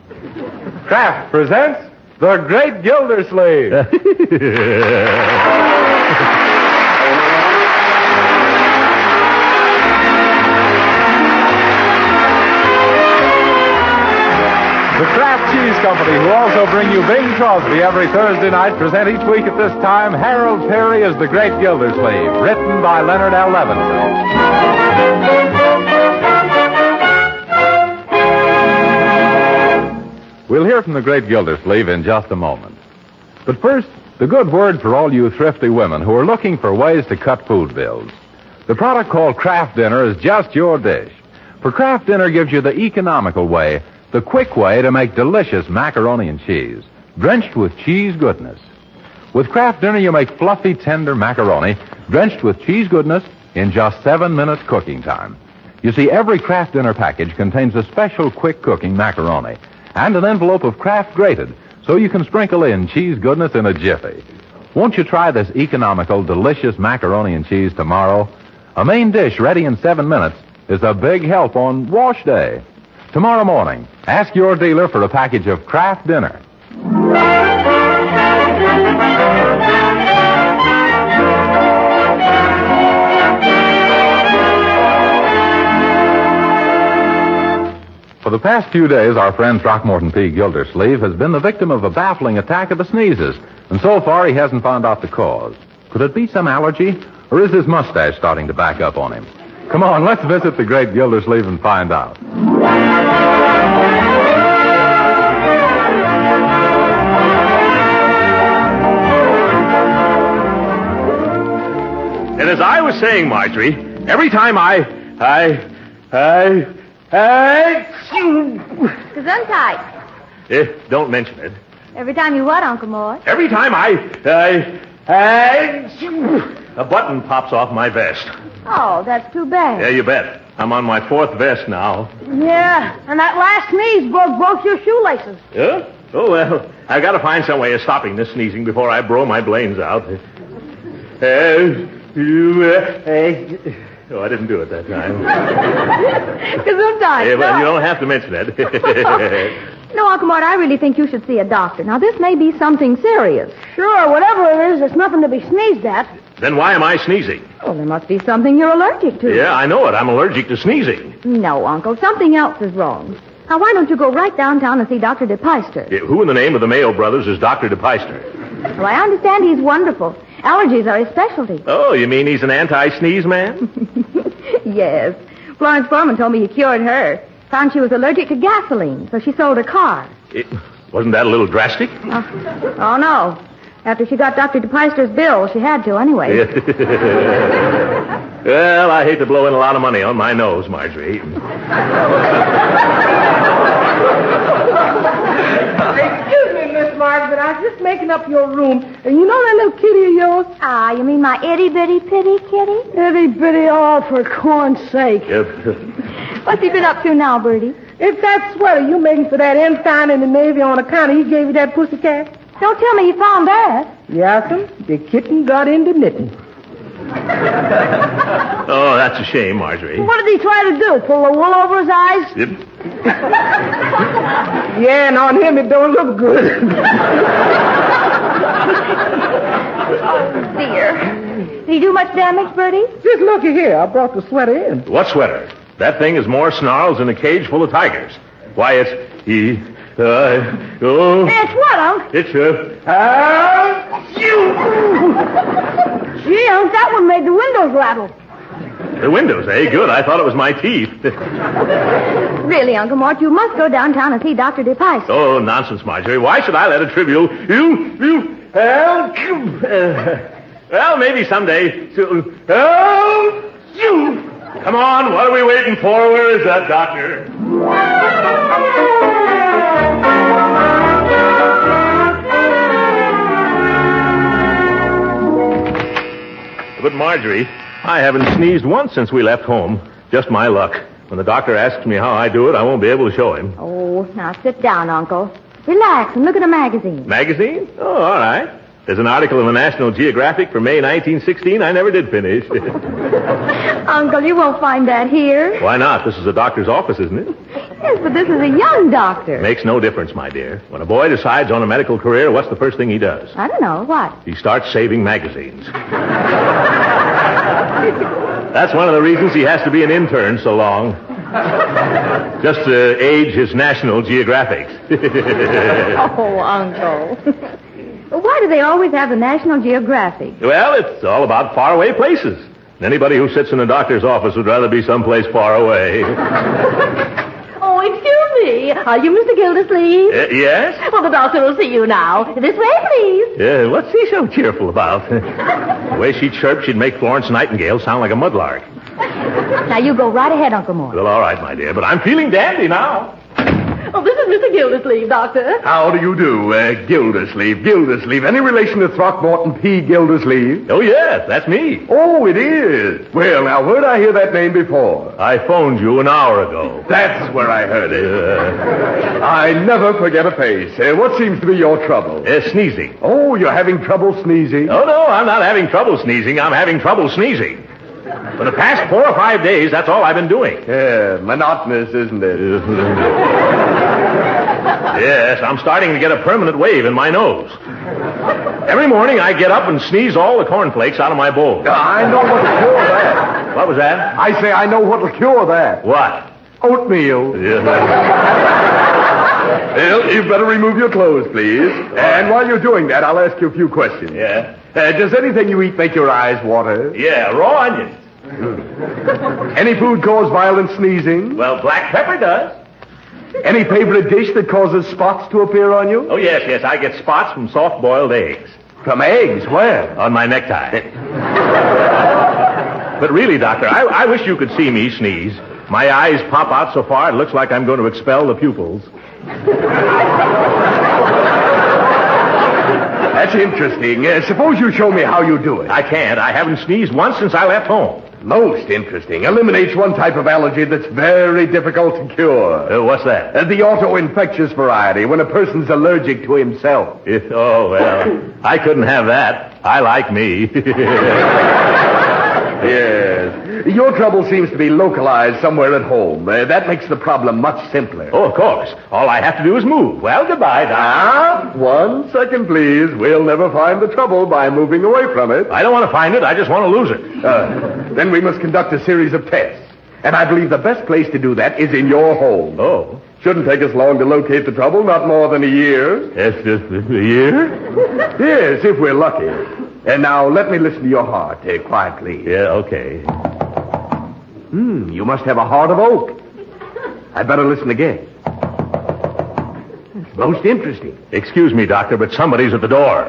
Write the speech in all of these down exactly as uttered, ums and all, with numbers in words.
Kraft presents The Great Gildersleeve. The Kraft Cheese Company, who also bring you Bing Crosby every Thursday night, present each week at this time Harold Peary as The Great Gildersleeve, written by Leonard L. Levinson. We'll hear from The Great Gildersleeve in just a moment. But first, the good word for all you thrifty women who are looking for ways to cut food bills. The product called Kraft Dinner is just your dish. For Kraft Dinner gives you the economical way, the quick way to make delicious macaroni and cheese, drenched with cheese goodness. With Kraft Dinner, you make fluffy, tender macaroni, drenched with cheese goodness in just seven minutes cooking time. You see, every Kraft Dinner package contains a special quick cooking macaroni and an envelope of Kraft grated, so you can sprinkle in cheese goodness in a jiffy. Won't you try this economical, delicious macaroni and cheese tomorrow? A main dish ready in seven minutes is a big help on wash day. Tomorrow morning, ask your dealer for a package of Kraft Dinner. For the past few days, our friend Throckmorton P. Gildersleeve has been the victim of a baffling attack of the sneezes, and so far he hasn't found out the cause. Could it be some allergy, or is his mustache starting to back up on him? Come on, let's visit the great Gildersleeve and find out. And as I was saying, Marjorie, every time I, I, I, I... Gesundheit. Eh, don't mention it. Every time you what, Uncle Mort? Every time I, I, I... A button pops off my vest. Oh, that's too bad. Yeah, you bet. I'm on my fourth vest now. Yeah, and that last sneeze broke both your shoelaces. Yeah? Oh, well, I've got to find some way of stopping this sneezing before I blow my brains out. Uh, you, uh, uh, oh, I didn't do it that time. Gesundheit. Yeah, well, no. you don't have to mention it. No, Uncle Mort, I really think you should see a doctor. Now, this may be something serious. Sure, whatever it is, it's nothing to be sneezed at. Then why am I sneezing? Oh, there must be something you're allergic to. Yeah, I know it. I'm allergic to sneezing. No, Uncle, something else is wrong. Now, why don't you go right downtown and see Doctor DePeister? Yeah, who in the name of the Mayo brothers is Doctor DePeister? Well, I understand he's wonderful. Allergies are his specialty. Oh, you mean he's an anti-sneeze man? Yes. Florence Foreman told me he cured her. Found she was allergic to gasoline, so she sold her car. It, wasn't that a little drastic? Oh, oh no. After she got Doctor DePeister's bill, she had to anyway. Well, I hate to blow in a lot of money on my nose, Marjorie. Excuse me, Miss Margaret, I was just making up your room. And you know that little kitty of yours? Ah, you mean my itty-bitty pitty kitty? Itty-bitty, all for corn's sake. Yep. What's he been up to now, Bertie? It's that sweater you making for that ensign in the Navy on account of he gave you that pussycat? Don't tell me you found that. Yes'm, the kitten got into knitting. Oh, that's a shame, Marjorie. What did he try to do, pull the wool over his eyes? Yep. Yeah, and on him it don't look good. Oh, dear. Did he do much damage, Bertie? Just looky here, I brought the sweater in. What sweater? That thing is more snarls than a cage full of tigers. Why, it's... He... Uh, oh... It's what, Unc? It's, uh... Uh... Gee, Unc, that one made the windows rattle. The windows, eh? Good. I thought it was my teeth. Really, Uncle Mort, you must go downtown and see Doctor DePeister. Oh, nonsense, Marjorie. Why should I let a trivial... You... You... Uh, well, maybe someday... So, oh... You... Come on, what are we waiting for? Where is that doctor? But, Marjorie, I haven't sneezed once since we left home. Just my luck. When the doctor asks me how I do it, I won't be able to show him. Oh, now sit down, Uncle. Relax and look at a magazine. Magazine? Oh, all right. There's an article in the National Geographic for May nineteen sixteen I never did finish. Uncle, you won't find that here. Why not? This is a doctor's office, isn't it? Yes, but this is a young doctor. Makes no difference, my dear. When a boy decides on a medical career, what's the first thing he does? I don't know. What? He starts saving magazines. That's one of the reasons he has to be an intern so long. Just to age his National Geographics. Oh, Uncle. Why do they always have the National Geographic? Well, it's all about faraway places. Anybody who sits in a doctor's office would rather be someplace far away. Oh, excuse me. Are you Mister Gildersleeve? Uh, yes? Well, the doctor will see you now. This way, please. Yeah, what's he so cheerful about? The way she chirps, she'd make Florence Nightingale sound like a mudlark. Now, you go right ahead, Uncle Mort. Well, all right, my dear, but I'm feeling dandy now. Oh, this is Mister Gildersleeve, Doctor. How do you do, uh, Gildersleeve? Gildersleeve. Any relation to Throckmorton P. Gildersleeve? Oh, yes, that's me. Oh, it is. Well, now, where'd I hear that name before? I phoned you an hour ago. That's where I heard it. Uh, I never forget a face. Uh, what seems to be your trouble? uh, sneezing. Oh, you're having trouble sneezing? Oh, no, I'm not having trouble sneezing. I'm having trouble sneezing. For the past four or five days, that's all I've been doing. Yeah, monotonous, isn't it? Yes, I'm starting to get a permanent wave in my nose. Every morning I get up and sneeze all the cornflakes out of my bowl. I know what'll cure that. What was that? I say I know what'll cure that. What? Oatmeal. Yeah. Well, you'd better remove your clothes, please. And while you're doing that, I'll ask you a few questions. Yeah. Uh, does anything you eat make your eyes water? Yeah, raw onions. Any food cause violent sneezing? Well, black pepper does. Any favorite dish that causes spots to appear on you? Oh, yes, yes, I get spots from soft-boiled eggs. From eggs? Where? On my necktie. But really, Doctor, I, I wish you could see me sneeze. My eyes pop out so far, it looks like I'm going to expel the pupils. That's interesting. Uh, suppose you show me how you do it. I can't. I haven't sneezed once since I left home. Most interesting. Eliminates one type of allergy that's very difficult to cure. Uh, what's that? Uh, the auto-infectious variety, when a person's allergic to himself. It, oh, well, I couldn't have that. I like me. Yes. Your trouble seems to be localized somewhere at home. Uh, that makes the problem much simpler. Oh, of course. All I have to do is move. Well, goodbye, Doc. Ah, one second, please. We'll never find the trouble by moving away from it. I don't want to find it. I just want to lose it. Uh, then we must conduct a series of tests. And I believe the best place to do that is in your home. Oh. Shouldn't take us long to locate the trouble, not more than a year. Yes, just a year? Yes, if we're lucky. And now let me listen to your heart, uh, quietly. Yeah, okay. Hmm, you must have a heart of oak. I'd better listen again. It's most interesting. Excuse me, Doctor, but somebody's at the door.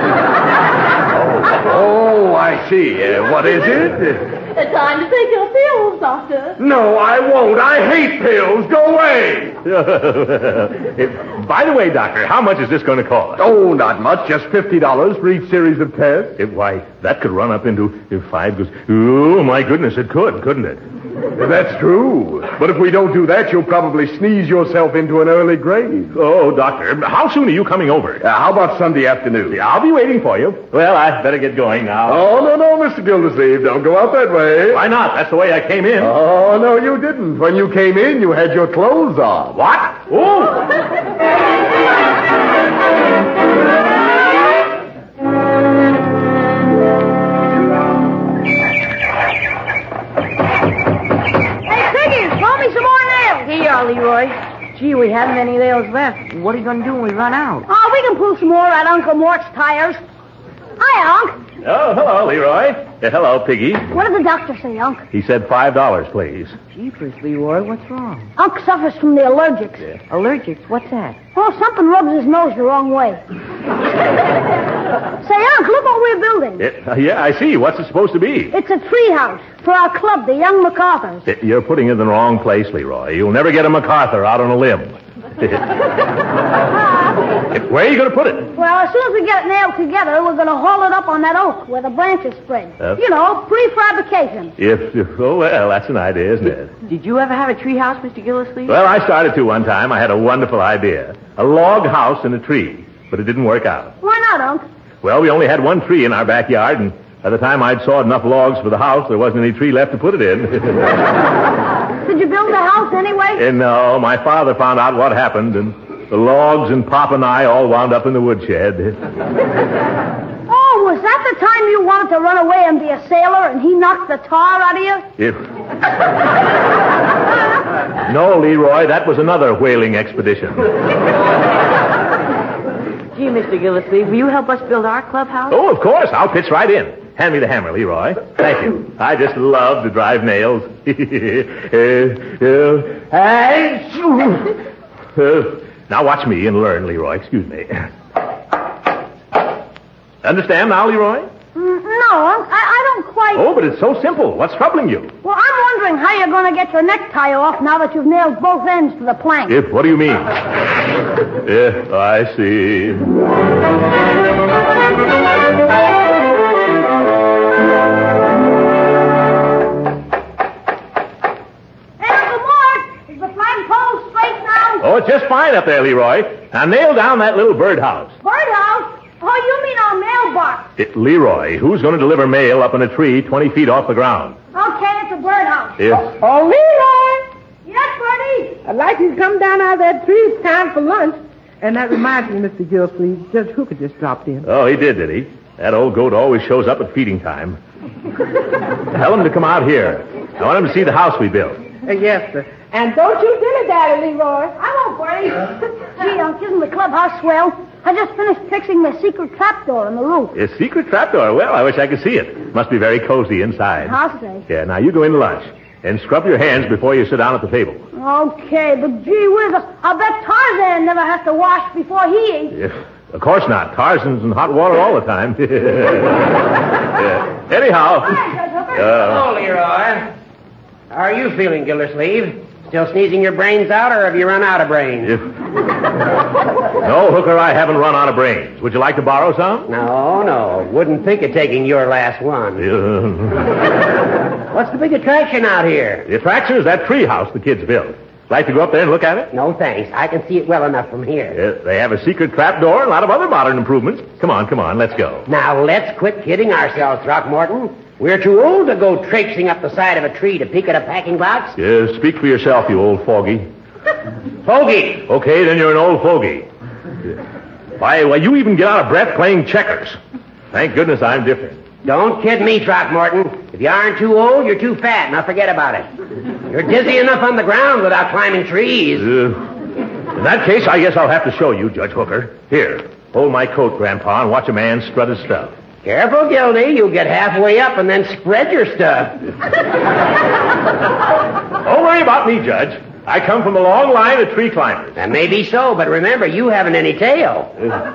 Oh, I see. Uh, what is it? It's time to take your pills, Doctor. No, I won't. I hate pills. Go away. By the way, Doctor, how much is this going to cost? Oh, not much. Just fifty dollars for each series of tests. It, why, that could run up into if five goes. Oh, my goodness, it could, couldn't it? That's true. But if we don't do that, you'll probably sneeze yourself into an early grave. Oh, Doctor, how soon are you coming over? Uh, how about Sunday afternoon? Yeah, I'll be waiting for you. Well, I'd better get going now. Oh, no, no, Mister Gildersleeve. Don't go out that way. Why not? That's the way I came in. Oh, no, you didn't. When you came in, you had your clothes on. What? Oh! Leroy. Gee, we haven't any nails left. What are you going to do when we run out? Oh, we can pull some more at Uncle Mort's tires. Hi, Unc. Oh, hello, Leroy. Yeah, hello, Piggy. What did the doctor say, Unc? He said five dollars, please. Jeepers, Leroy, what's wrong? Unc suffers from the allergics. Yeah. Allergics? What's that? Oh, something rubs his nose the wrong way. Say, Unc, look what we're building. Yeah, uh, yeah, I see. What's it supposed to be? It's a treehouse for our club, the Young MacArthurs. Yeah, you're putting it in the wrong place, Leroy. You'll never get a MacArthur out on a limb. Where are you going to put it? Well, as soon as we get it nailed together, we're going to haul it up on that oak where the branches spread. Uh, you know, prefabrication. If, if, oh, well, that's an idea, isn't it? Did you ever have a treehouse, Mister Gildersleeve? Well, I started to one time. I had a wonderful idea. A log house in a tree. But it didn't work out. Why not, Unc? Well, we only had one tree in our backyard, and by the time I'd sawed enough logs for the house, there wasn't any tree left to put it in. Did you build the house anyway? And no, my father found out what happened, and the logs and Pop and I all wound up in the woodshed. Oh, was that the time you wanted to run away and be a sailor and he knocked the tar out of you? If... No, Leroy, that was another whaling expedition. Gee, Mister Gildersleeve, will you help us build our clubhouse? Oh, of course. I'll pitch right in. Hand me the hammer, Leroy. Thank you. I just love to drive nails. Now watch me and learn, Leroy. Excuse me. Understand now, Leroy? Mm, no, I, I don't quite... Oh, but it's so simple. What's troubling you? Well, I'm wondering how you're going to get your necktie off now that you've nailed both ends to the plank. If, what do you mean? If I see... Oh, it's just fine up there, Leroy. Now nail down that little birdhouse. Birdhouse? Oh, you mean our mailbox? It, Leroy, who's going to deliver mail up in a tree twenty feet off the ground? Okay, it's a birdhouse. If... Oh, Leroy! Yes, Bertie? I'd like you to come down out of that tree. It's time for lunch. And that reminds me, Mister Gildersleeve, Judge Hooker just dropped in. Oh, he did, did he? That old goat always shows up at feeding time. Tell him to come out here. I want him to see the house we built. Uh, yes, sir. And don't you dilly-dally, Leroy. I won't, Bertie. Gee, Unc, isn't the clubhouse swell? I just finished fixing the secret trapdoor in the roof. A secret trapdoor? Well, I wish I could see it. Must be very cozy inside. I'll say. Yeah, now you go into lunch. And scrub your hands before you sit down at the table. Okay, but gee whiz, I bet Tarzan never has to wash before he eats. Yeah, of course not. Tarzan's in hot water all the time. Yeah. Anyhow. Hi, Judge Hooker. Uh, Hello, Leroy. How are you feeling, Gildersleeve? Still sneezing your brains out, or have you run out of brains? If... No, Hooker, I haven't run out of brains. Would you like to borrow some? No, no. Wouldn't think of taking your last one. Yeah. What's the big attraction out here? The attraction is that tree house the kids built. Like to go up there and look at it? No, thanks. I can see it well enough from here. Yeah, they have a secret trapdoor and a lot of other modern improvements. Come on, come on, let's go. Now, let's quit kidding ourselves, Throckmorton. We're too old to go traipsing up the side of a tree to peek at a packing box. Yeah, speak for yourself, you old fogey. Fogey. Okay, then you're an old fogey. Why, why, you even get out of breath playing checkers. Thank goodness I'm different. Don't kid me, Throckmorton. If you aren't too old, you're too fat. Now forget about it. You're dizzy enough on the ground without climbing trees. Uh, in that case, I guess I'll have to show you, Judge Hooker. Here, hold my coat, Grandpa, and watch a man strut his stuff. Careful, Gildy. You'll get halfway up and then spread your stuff. Don't worry about me, Judge. I come from a long line of tree climbers. That may be so, but remember, you haven't any tail.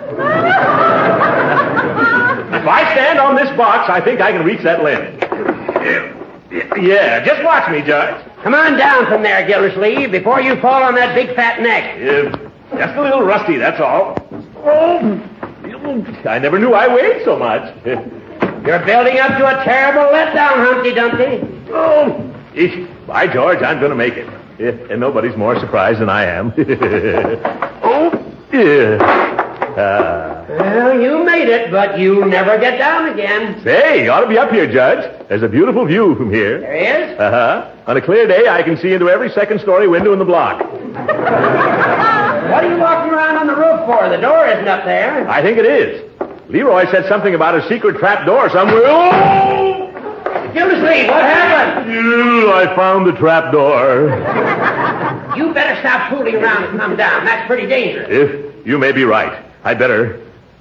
If I stand on this box, I think I can reach that limb. Yeah, just watch me, Judge. Come on down from there, Gildersleeve, before you fall on that big fat neck. Uh, just a little rusty, that's all. Oh, I never knew I weighed so much. You're building up to a terrible letdown, Humpty Dumpty. Oh, by George, I'm going to make it. And nobody's more surprised than I am. Oh, yeah. Uh, well, you made it, but you never get down again. Say, you ought to be up here, Judge. There's a beautiful view from here. There is? Uh-huh. On a clear day, I can see into every second-story window in the block. What are you walking around on the roof for? The door isn't up there. I think it is. Leroy said something about a secret trap door somewhere. Oh! Gildersleeve, what happened? You, I found the trap door. You better stop fooling around and come down. That's pretty dangerous. If you may be right. I'd better...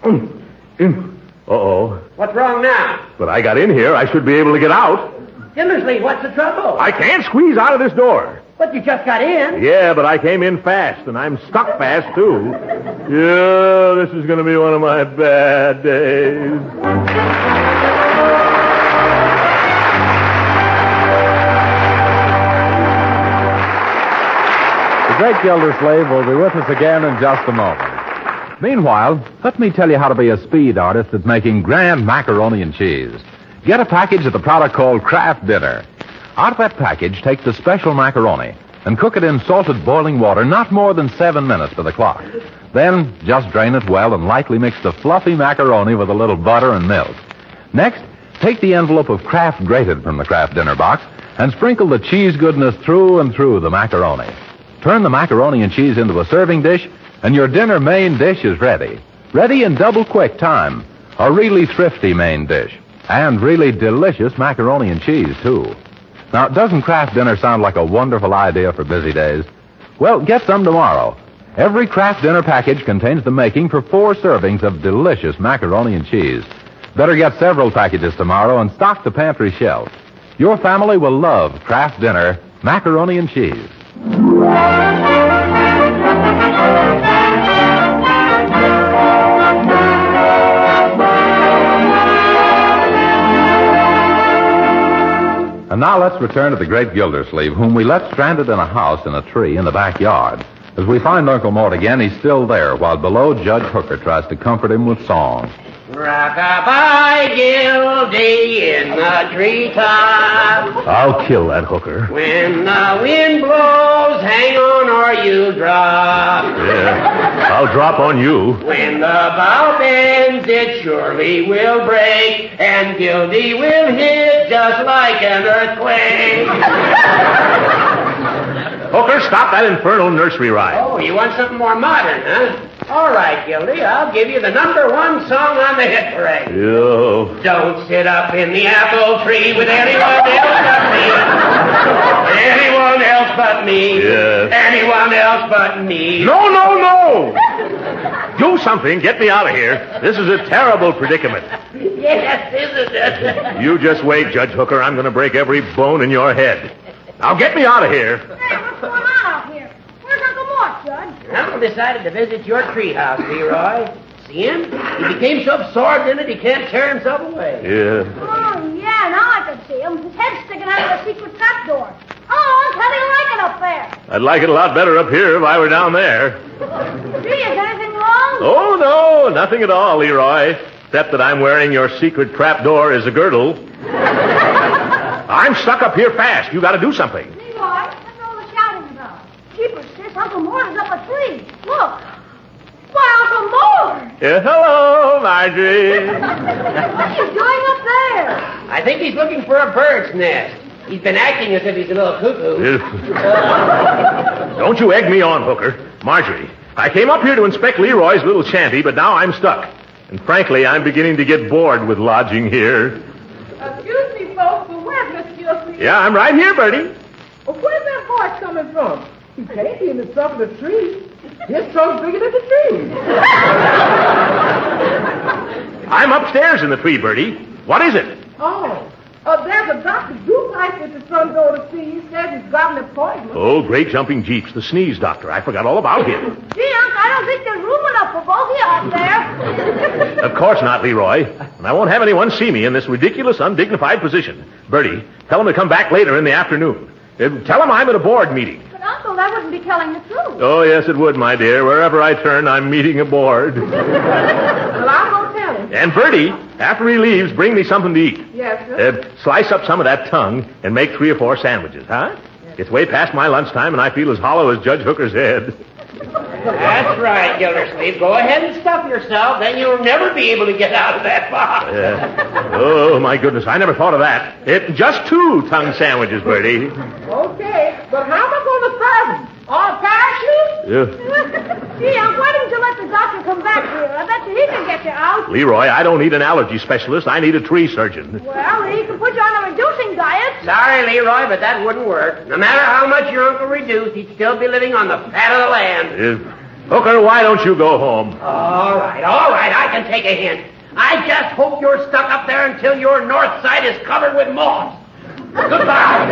Uh-oh. What's wrong now? But I got in here. I should be able to get out. Gildersleeve, what's the trouble? I can't squeeze out of this door. But you just got in. Yeah, but I came in fast, and I'm stuck fast, too. Yeah, this is going to be one of my bad days. The great Gildersleeve will be with us again in just a moment. Meanwhile, let me tell you how to be a speed artist at making grand macaroni and cheese. Get a package of the product called Kraft Dinner. Out of that package, take the special macaroni. and cook it in salted boiling water, not more than seven minutes to the clock. Then, just drain it well and lightly mix the fluffy macaroni with a little butter and milk. Next, take the envelope of Kraft grated from the Kraft dinner box and sprinkle the cheese goodness through and through the macaroni. Turn the macaroni and cheese into a serving dish, and your dinner main dish is ready. Ready in double quick time. A really thrifty main dish. And really delicious macaroni and cheese, too. Now, doesn't Kraft dinner sound like a wonderful idea for busy days? Well, get some tomorrow. Every Kraft dinner package contains the making for four servings of delicious macaroni and cheese. Better get several packages tomorrow and stock the pantry shelf. Your family will love Kraft dinner, macaroni and cheese. And now let's return to the great Gildersleeve, whom we left stranded in a house in a tree in the backyard. As we find Uncle Mort again, he's still there, while below Judge Hooker tries to comfort him with song. Rock-a-bye, Gildy, in the treetop. I'll kill that hooker. When the wind blows, hang on or you'll drop. Yeah, I'll drop on you. When the bow bends, it surely will break, and Gildy will hit just like an earthquake. Hooker, stop that infernal nursery rhyme. Oh, you want something more modern, huh? All right, Gildy, I'll give you the number one song on the hit parade. You. Don't sit up in the apple tree with anyone else but me. Anyone else but me. Yes. Anyone else but me. No, no, no! Do something. Get me out of here. This is a terrible predicament. Yes, isn't it? You just wait, Judge Hooker. I'm going to break every bone in your head. Now get me out of here. Hey, what's going on out here? Where's Uncle Mort, Judge? Uncle decided to visit your treehouse, Leroy. See him? He became so absorbed in it he can't tear himself away. Yeah. Oh, yeah, now I can see him. His head's sticking out of the secret trap door. Oh, how do you like it up there? I'd like it a lot better up here if I were down there. Gee, is anything wrong? Oh, no, nothing at all, Leroy. Except that I'm wearing your secret trap door as a girdle. I'm stuck up here fast. You got to do something. Leroy, what's all the shouting about? Jeepers, sis, Uncle Mort is up a tree. Look. Why, Uncle Mort! Yeah, hello, Marjorie. What are you doing up there? I think he's looking for a bird's nest. He's been acting as if he's a little cuckoo. Don't you egg me on, Hooker. Marjorie, I came up here to inspect Leroy's little shanty, but now I'm stuck. And frankly, I'm beginning to get bored with lodging here. Excuse me, folks, but where's Miss Gilsey? Yeah, I'm right here, Bertie. Well, where's that voice coming from? He can't be in the trunk of the tree. His trunk's bigger than the tree. I'm upstairs in the tree, Bertie. What is it? Oh, uh, there's a Doctor Duplex at the front door to see. He says he's got an appointment. Oh, great jumping jeeps, the sneeze doctor. I forgot all about him. Gee, Unc, I don't think there's room enough for both of you up there. Of course not, Leroy. And I won't have anyone see me in this ridiculous, undignified position. Bertie, tell him to come back later in the afternoon. Uh, tell him I'm at a board meeting. But, Uncle, that wouldn't be telling the truth. Oh, yes, it would, my dear. Wherever I turn, I'm meeting a board. Well, I'm going to tell him. And Bertie, after he leaves, bring me something to eat. Yes, sir. Uh, slice up some of that tongue and make three or four sandwiches, huh? It's way past my lunchtime, and I feel as hollow as Judge Hooker's head. That's right, Gildersleeve. Go ahead and stuff yourself. Then you'll never be able to get out of that box. Uh, oh, my goodness. I never thought of that. It, just two tongue sandwiches, Bertie. Okay, but how am I going to serve them? On a parachute? Yeah. Gee, Unc, why didn't you let the doctor come back here? I bet you he can get you out. Leroy, I don't need an allergy specialist. I need a tree surgeon. Well, he can put you on a reducing diet. Sorry, Leroy, but that wouldn't work. No matter how much your uncle reduced, he'd still be living on the fat of the land. Uh, Hooker, why don't you go home? All right, all right, I can take a hint. I just hope you're stuck up there until your north side is covered with moss. Goodbye.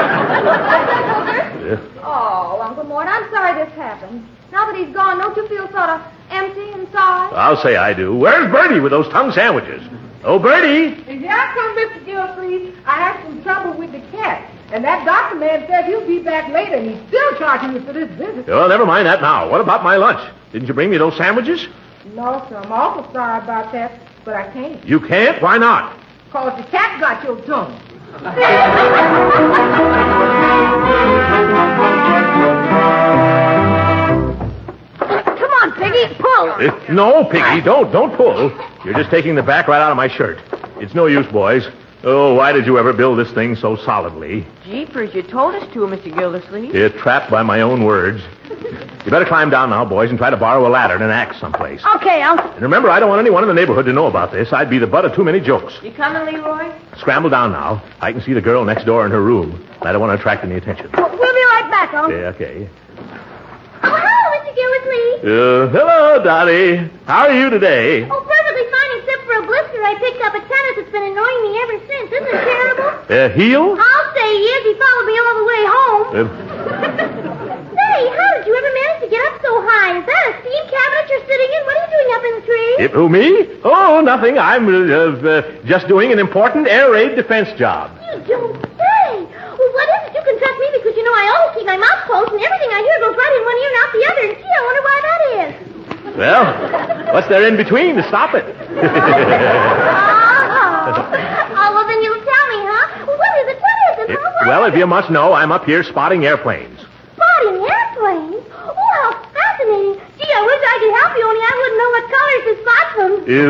Yeah. Oh, Uncle Mort, I'm sorry this happened. Now that he's gone, don't you feel sort of empty inside? I'll say I do. Where's Bertie with those tongue sandwiches? Oh, Bertie! Here I come, Mister Gilsleeve. I had some trouble with the cat. And that doctor man said he'll be back later, and he's still charging me for this visit. Well, never mind that now. What about my lunch? Didn't you bring me those sandwiches? No, sir. I'm awful sorry about that, but I can't. You can't? Why not? Because the cat got your tongue. Come on, Piggy, pull. Uh, no, Piggy, don't, don't pull. You're just taking the back right out of my shirt. It's no use, boys. Oh, why did you ever build this thing so solidly? Jeepers, you told us to, Mister Gildersleeve. You're trapped by my own words. You better climb down now, boys, and try to borrow a ladder and an axe someplace. Okay, Uncle. And remember, I don't want anyone in the neighborhood to know about this. I'd be the butt of too many jokes. You coming, Leroy? Scramble down now. I can see the girl next door in her room. I don't want to attract any attention. We'll be right back, Uncle. Yeah, okay. Oh, hello, Mister Gildersleeve. Uh, hello, Dottie. How are you today? Oh, perfectly fine, except for a blister I picked up at tennis that's been annoying me ever since. Isn't it terrible? Uh, heel? I'll say he is. He followed me all the way home. Uh, Say, how did you ever manage to get up so high? Is that a steam cabinet you're sitting in? What are you doing up in the tree? if, who, me? Oh, nothing. I'm uh, uh, just doing an important air raid defense job. You don't say. Well, what is it? You can trust me because, you know, I always keep my mouth closed and everything I hear goes right in one ear and out the other. And, gee, I wonder why that is. Well, what's there in between to stop it? Oh, oh, well, then you'll tell me, huh? Well, what is it? What is it, It- huh? What well, is if you must know, I'm up here spotting airplanes. Spotting airplanes? Oh, how fascinating. Gee, I wish I could help you, only I wouldn't know what colors to spot them.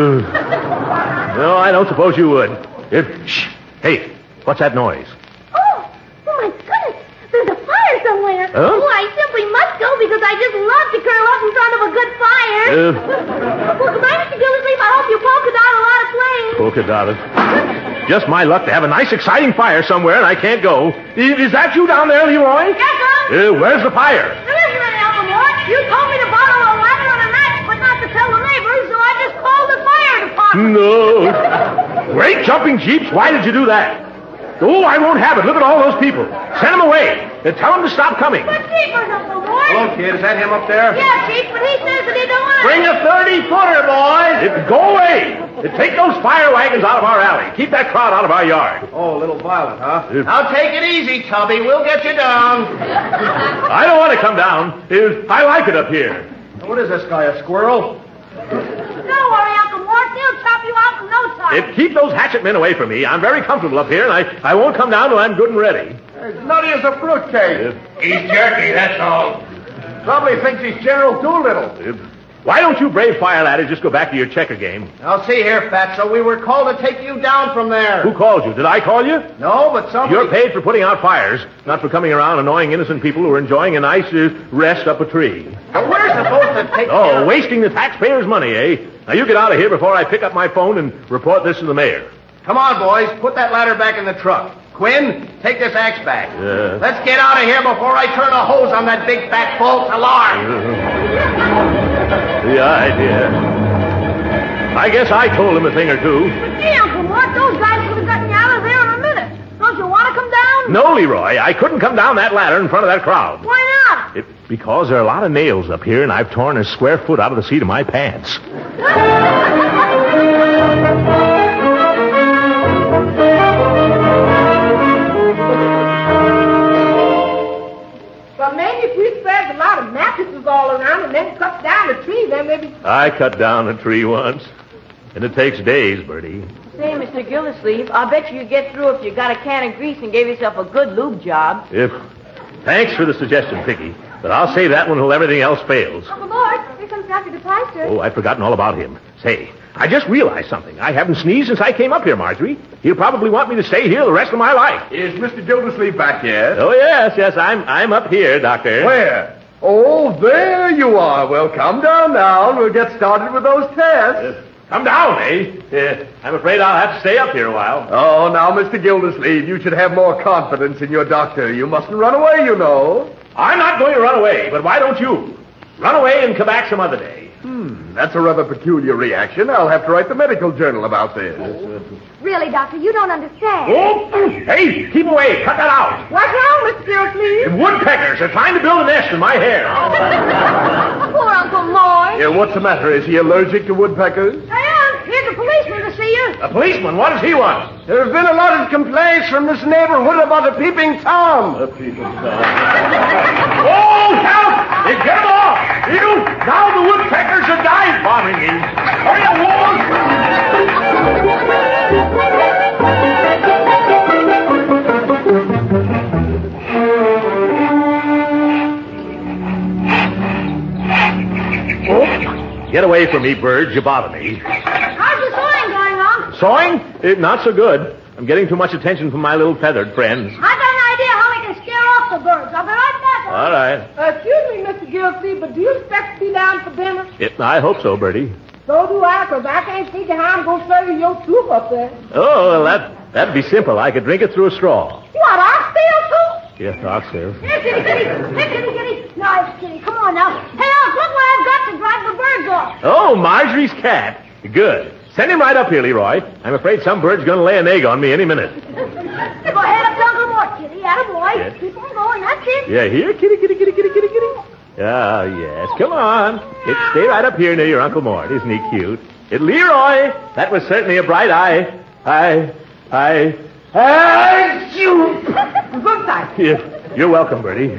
Ew. No, I don't suppose you would. If, shh. Hey, what's that noise? Oh, oh, my goodness. There's a fire somewhere. Huh? Oh, I simply must go because I just love to curl up in front of a good fire. Uh, Well, goodbye, Mister Gildersleeve. I hope you polka dot a lot of flames. polka dotted. Just my luck to have a nice, exciting fire somewhere, and I can't go. Is, is that you down there, Leroy? Yes, sir. Uh, where's the fire? There isn't any, Uncle Mort. You told me to borrow a ladder and a match, but not to tell the neighbors, so I just called the fire department. No. Great jumping jeeps. Why did you do that? Oh, I won't have it. Look at all those people. Send them away. Uh, tell them to stop coming. But jeepers, Uncle Mort. Hello, kid. Is that him up there? Yeah, Chief, but he says that he don't want to... Bring a thirty-footer, boys. Uh, go away. Uh, take those fire wagons out of our alley. Keep that crowd out of our yard. Oh, a little violent, huh? Uh, Now take it easy, Tubby. We'll get you down. I don't want to come down. Uh, I like it up here. What is this guy, a squirrel? Don't worry, Uncle Mort. They'll chop you out in no time. Uh, keep those hatchet men away from me. I'm very comfortable up here, and I, I won't come down till I'm good and ready. As nutty as a fruitcake. He's jerky, that's all. Probably thinks he's General Doolittle. Why don't you brave fire ladders just go back to your checker game? Now, see here, Fatso. We were called to take you down from there. Who called you? Did I call you? No, but somebody... You're paid for putting out fires, not for coming around annoying innocent people who are enjoying a nice uh, rest up a tree. But we're supposed to take care Oh, of- wasting the taxpayers' money, eh? Now you get out of here before I pick up my phone and report this to the mayor. Come on, boys. Put that ladder back in the truck. Quinn, take this axe back. Yeah. Let's get out of here before I turn a hose on that big fat false alarm. The idea. I guess I told him a thing or two. But gee, Uncle Mort, those guys could have gotten you out of there in a minute. Don't you want to come down? No, Leroy, I couldn't come down that ladder in front of that crowd. Why not? It, because there are a lot of nails up here, and I've torn a square foot out of the seat of my pants. But maybe if we spread a lot of mattresses all around and then cut down the tree, then maybe... I cut down a tree once, and it takes days, Bertie. Say, Mister Gildersleeve, I'll bet you you'd get through if you got a can of grease and gave yourself a good lube job. If thanks for the suggestion, Piggy, but I'll save that one until everything else fails. Uncle Mort, here comes Doctor DePleister. Oh, I'd forgotten all about him. Say, I just realized something. I haven't sneezed since I came up here, Marjorie. He'll probably want me to stay here the rest of my life. Is Mister Gildersleeve back yet? Oh, yes, yes, I'm I'm up here, Doctor. Where? Oh, there you are. Well, come down now, and we'll get started with those tests. Uh, come down, eh? Uh, I'm afraid I'll have to stay up here a while. Oh, now, Mister Gildersleeve, you should have more confidence in your doctor. You mustn't run away, you know. I'm not going to run away, but why don't you? Run away and come back some other day. Hmm, that's a rather peculiar reaction. I'll have to write the medical journal about this. Really, Doctor, you don't understand. Oh, hey, keep away. Cut that out. What's wrong, Mister Gildersleeve? The woodpeckers are trying to build a nest in my hair. Poor Uncle Mort. Yeah, what's the matter? Is he allergic to woodpeckers? Diane, here's a policeman to see you. A policeman, what does he want? There have been a lot of complaints from this neighborhood about a peeping Tom. A peeping Tom. Oh, help! Hey, get him off! You! Now the woodpeckers are dive bombing me. Hurry up, Get away from me, birds. You bother me. How's your sewing going, Unc? Sawing? Eh, not so good. I'm getting too much attention from my little feathered friends. I've got an idea how we can scare off the birds. I'll be right back. Unc. All right. Uh, excuse me, Mister Gilsleeve, but do you expect to be down for dinner? It, I hope so, Bertie. So do I, because I can't figure how I'm going to serve you your soup up there. Oh, well, that, that'd be simple. I could drink it through a straw. What, oxtail soup? Yes, oxtail. Here, Kitty, Kitty. Here, Kitty, Kitty. Nice, Kitty. Come on now. Hey, Unc, look what I've got to drive the birds off. Oh, Marjorie's cat. Good. Send him right up here, Leroy. I'm afraid some bird's going to lay an egg on me any minute. Go ahead up to Uncle Mort, Kitty. Attaboy. Yes. Keep on going. That's it. Yeah, here, kitty, kitty, kitty, kitty, kitty, kitty. Ah, yes. Come on. It, stay right up here near your Uncle Mort. Isn't he cute? It, Leroy, that was certainly a bright eye. I, I, I, you. Good night. Yeah, you're welcome, Bertie.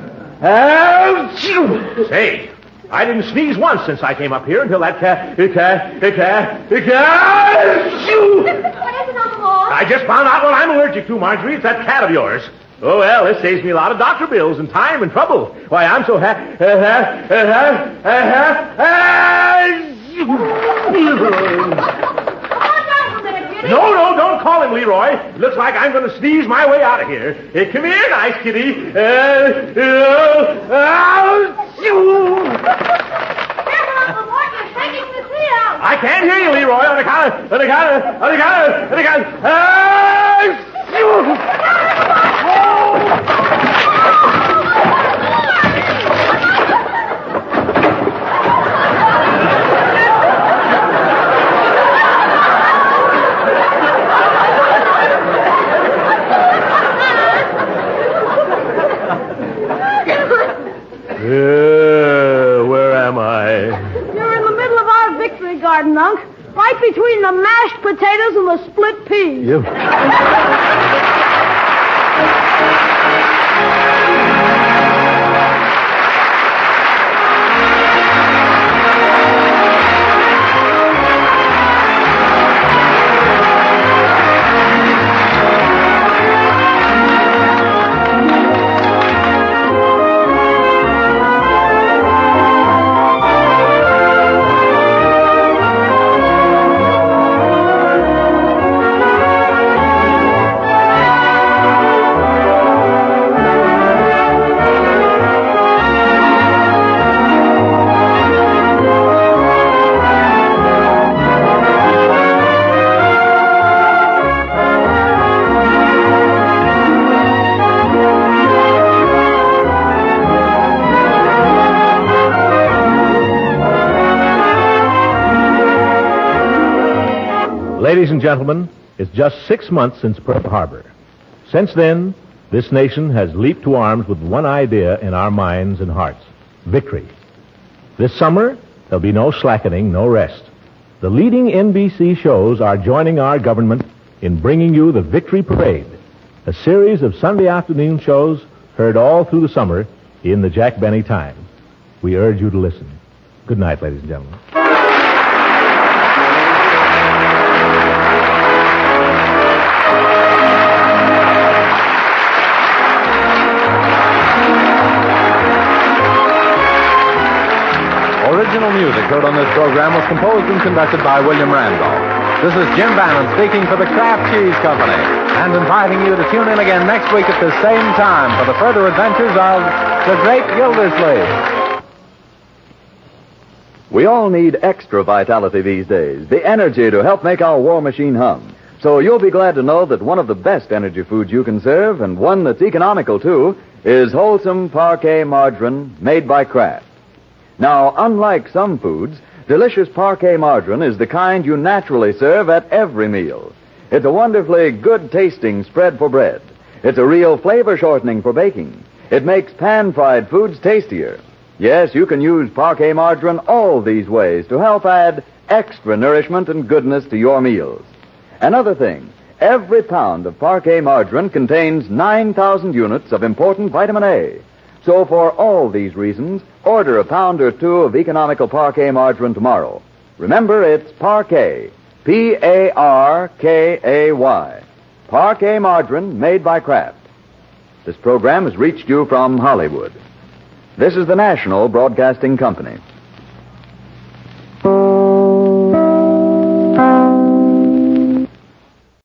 Achoo! Say, I didn't sneeze once since I came up here until that cat, it cat, it cat, it cat, achoo! What is it, Uncle Mort? I just found out what I'm allergic to, Marjorie. It's that cat of yours. Oh, well, this saves me a lot of doctor bills and time and trouble. Why, I'm so happy. Uh, uh, uh, uh, uh, Come on down for a minute, Kitty. No, no, don't call him Leroy. It looks like I'm going to sneeze my way out of here. Hey, come here, nice kitty. Uh, uh, uh, Careful, Uncle Mort. You're shaking the sea out. I can't hear you, Leroy, on account of, on account of, on account of, on account of, Uh, where am I? You're in the middle of our victory garden, Unc. Right between the mashed potatoes and the split peas. You. Ladies and gentlemen, it's just six months since Pearl Harbor. Since then, this nation has leaped to arms with one idea in our minds and hearts: victory. This summer, there'll be no slackening, no rest. The leading N B C shows are joining our government in bringing you the Victory Parade, a series of Sunday afternoon shows heard all through the summer in the Jack Benny time. We urge you to listen. Good night, ladies and gentlemen. Original music heard on this program was composed and conducted by William Randolph. This is Jim Bannon speaking for the Kraft Cheese Company and inviting you to tune in again next week at the same time for the further adventures of the Great Gildersleeve. We all need extra vitality these days, the energy to help make our war machine hum. So you'll be glad to know that one of the best energy foods you can serve, and one that's economical too, is wholesome Parquet margarine made by Kraft. Now, unlike some foods, delicious Parquet margarine is the kind you naturally serve at every meal. It's a wonderfully good-tasting spread for bread. It's a real flavor-shortening for baking. It makes pan-fried foods tastier. Yes, you can use Parquet margarine all these ways to help add extra nourishment and goodness to your meals. Another thing, every pound of Parquet margarine contains nine thousand units of important vitamin A. So for all these reasons, order a pound or two of economical Parquet margarine tomorrow. Remember, it's Parquet, P A R K A Y. Parquet margarine made by Kraft. This program has reached you from Hollywood. This is the National Broadcasting Company.